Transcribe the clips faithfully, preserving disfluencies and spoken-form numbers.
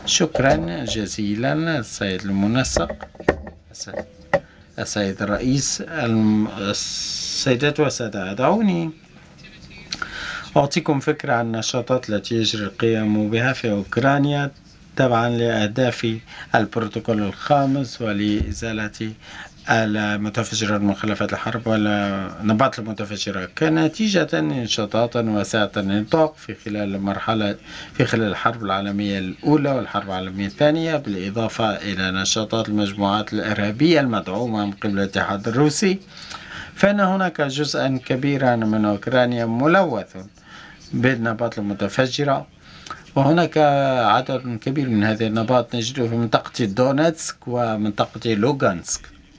شكرا جزيلا السيد المنسق، السيد الرئيس. السيدات والسادة، دعوني أعطيكم فكرة عن النشاطات التي يجري القيام بها في أوكرانيا تبعا لأهداف البروتوكول الخامس ولإزالة المتفجرات مخلفات الحرب والنبات المتفجرة كنتيجة لنشاطات واسعة النطاق في خلال المرحلة في خلال الحرب العالمية الأولى والحرب العالمية الثانية، بالإضافة إلى نشاطات المجموعات الإرهابية المدعومة من قبل الاتحاد الروسي. فإن هناك جزءا كبيرا من أوكرانيا ملوث بالنبات المتفجرة، وهناك عدد كبير من هذه النبات نجده في منطقة دونيتسك ومنطقة لوغانسك.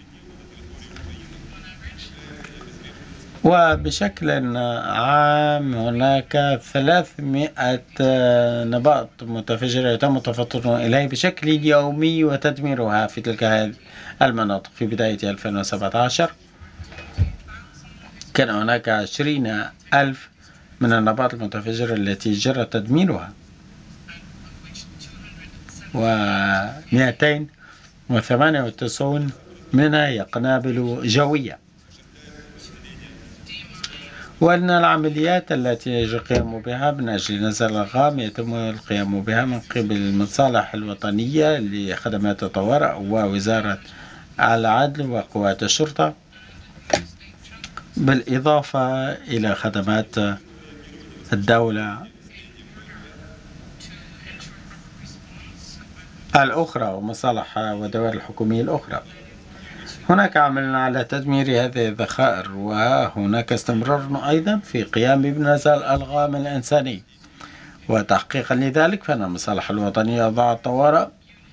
وبشكل عام هناك ثلاثمائة نبات متفجرة يتم التفطن إليه بشكل يومي وتدميرها في تلك المناطق. في بداية ألفين وسبعة عشر كان هناك عشرين ألف من النبات المتفجرة التي جرى تدميرها، ومئتين وثمانية وتسعين منها هي قنابل جوية. وأن العمليات التي يجب القيام بها من أجل نزع الألغام يتم القيام بها من قبل المصالح الوطنية لخدمات الطوارئ ووزارة العدل وقوات الشرطة، بالإضافة إلى خدمات الدولة الأخرى ومصالح والدوائر الحكومية الأخرى. هناك عمل على تدمير هذه الذخائر، وهناك استمرار أيضا في قيام بنزع الألغام الإنساني. وتحقيقا لذلك فإن المصالح الوطنية وضع الطوارئ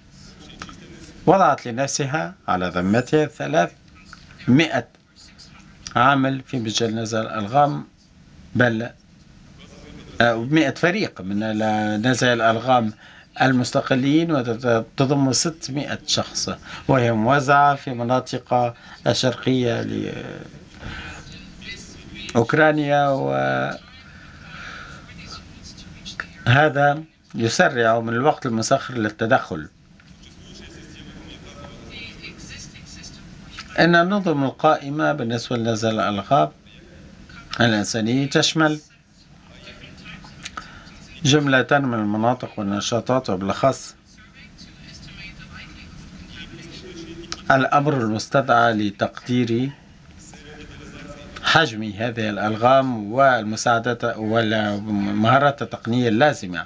وضعت لنفسها على ذمتها ثلاثمائة عامل في مجال نزع الألغام، بل مئة فريق من نزع الألغام المستقلين، وتضم ستمائة شخص، وهي موزعة في مناطق الشرقية لأوكرانيا. وهذا يسرع من الوقت المسخر للتدخل. إن النظم القائمة بالنسبة لنزع الألغام الإنسانية تشمل جملة من المناطق والنشاطات، وبالأخص الأمر المستدعى لتقدير حجم هذه الألغام والمساعدة والمهارات التقنية اللازمة.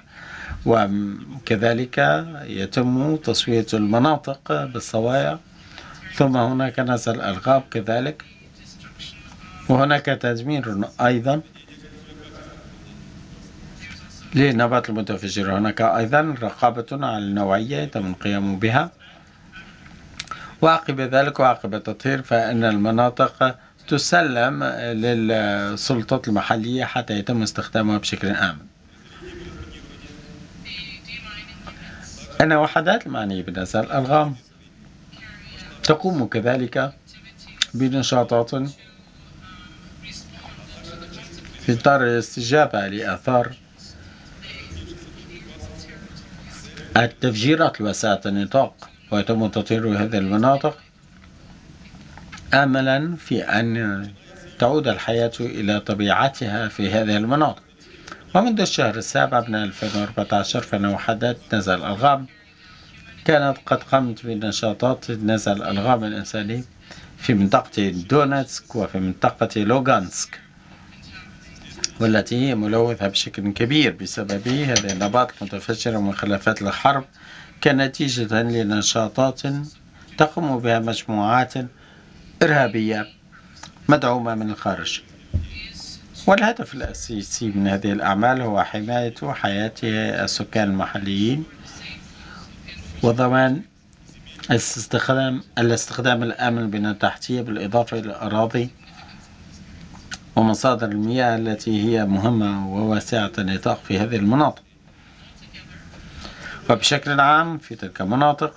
وكذلك يتم تصفية المناطق بالصوايا، ثم هناك نزع الألغام كذلك، وهناك تدمير أيضا للنبات المتفجر. هناك أيضا رقابة على النوعية يتم القيام بها، وعقب ذلك وعقب التطهير فإن المناطق تسلم للسلطات المحلية حتى يتم استخدامها بشكل آمن. أن وحدات المعنية بنزع الألغام تقوم كذلك بنشاطات في إطار الاستجابة لآثار التفجيرات الواسعة النطاق، ويتم تطهير هذه المناطق آملا في أن تعود الحياة إلى طبيعتها في هذه المناطق. ومنذ الشهر السابع من ألفين وأربعة عشر فإن وحدات نزع الألغام كانت قد قامت بنشاطات نزع الألغام الإنساني في منطقة دونيتسك وفي منطقة لوغانسك، والتي هي ملوثة بشكل كبير بسبب هذه النبات المتفجرة من مخلفات الحرب كنتيجة لنشاطات تقوم بها مجموعات إرهابية مدعومة من الخارج. والهدف الأساسي من هذه الأعمال هو حماية حياة السكان المحليين وضمان الاستخدام الاستخدام الآمن للبنية التحتية، بالإضافة إلى الأراضي ومصادر المياه التي هي مهمة وواسعة النطاق في هذه المناطق. وبشكل عام في تلك المناطق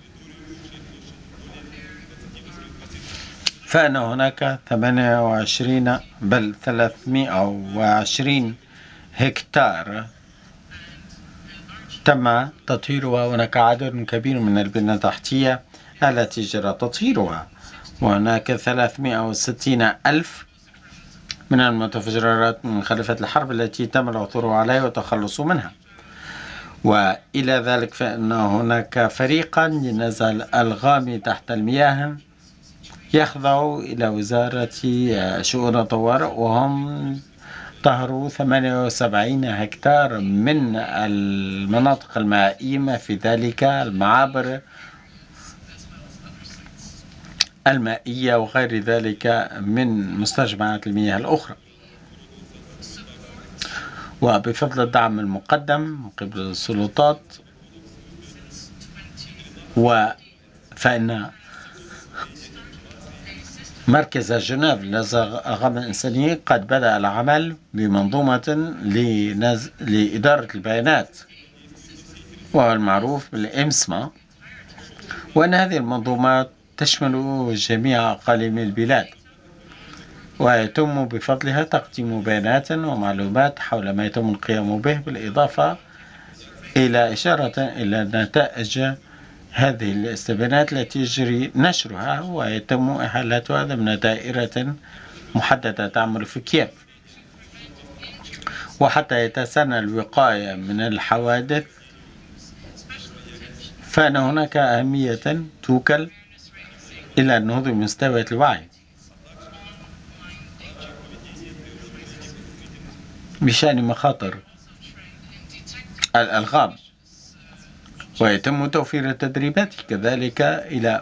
فإن هناك ثمانية وعشرين بل ثلاثمائة وعشرين هكتار تم تطهيرها. هناك عدد كبير من البنى التحتية التي جرى تطهيرها، وهناك ثلاثمائة وستين ألف من المتفجرات من مخلفات الحرب التي تم العثور عليها والتخلص منها. وإلى ذلك فإن هناك فريقا لنزع الألغام تحت المياه يخضع إلى وزارة شؤون الطوارئ، وهم طهروا ثمانية وسبعين هكتار من المناطق المائية في ذلك المعابر المائية وغير ذلك من مستجمعات المياه الأخرى. وبفضل الدعم المقدم من قبل السلطات، وفإن مركز جنيف للألغام الإنسانية قد بدأ العمل بمنظومة لنز... لإدارة البيانات، وهو المعروف بالإمسما، وأن هذه المنظومات تشمل جميع أقاليم البلاد، ويتم بفضلها تقديم بيانات ومعلومات حول ما يتم القيام به، بالإضافة إلى إشارة إلى نتائج هذه الاستبيانات التي يجري نشرها ويتم إحالتها ضمن دائرة محددة تعمل في كييف. وحتى يتسنى الوقاية من الحوادث، فإن هناك أهمية توكل إلى النهوض بمستويات الوعي بشأن مخاطر الألغام، ويتم توفير التدريبات كذلك إلى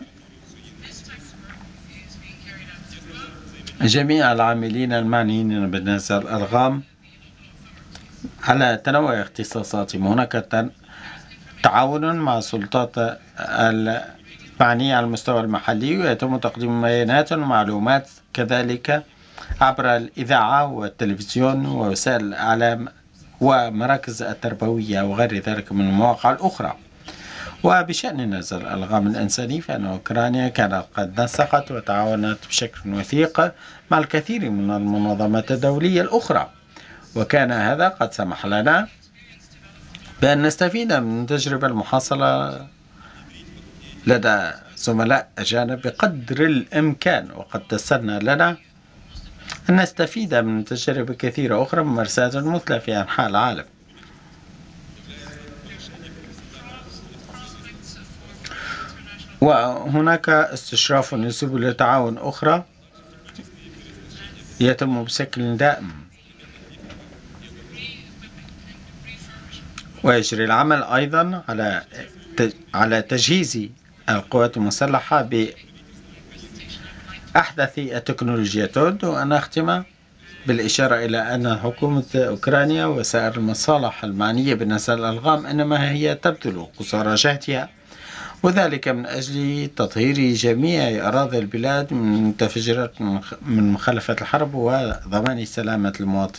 جميع العاملين المعنيين بنزع الألغام على تنوع اختصاصاتهم. هناك تعاون مع السلطات المعنية على المستوى المحلي، ويتم تقديم بيانات ومعلومات كذلك عبر الإذاعة والتلفزيون ووسائل الإعلام ومراكز التربوية وغير ذلك من المواقع الأخرى. وبشأن نزع الألغام الإنساني، فإن أوكرانيا كانت قد نسقت وتعاونت بشكل وثيق مع الكثير من المنظمات الدولية الأخرى، وكان هذا قد سمح لنا بأن نستفيد من التجربة المحصلة لدى زملاء أجانب بقدر الإمكان، وقد تسنى لنا أن نستفيد من تجارب كثيرة أخرى ممارسات مثلى في أنحاء العالم. وهناك استشراف ونسب لتعاون أخرى يتم بشكل دائم، ويجري العمل أيضا على على تجهيز القوات المسلحة بأحدث التكنولوجيات. وأنا أختم بالإشارة إلى أن حكومة أوكرانيا وسائر المصالح المعنية بنزع الألغام إنما هي تبذل قصارى جهدها، وذلك من أجل تطهير جميع أراضي البلاد من متفجرات من مخلفات الحرب وضمان سلامة المواطنين.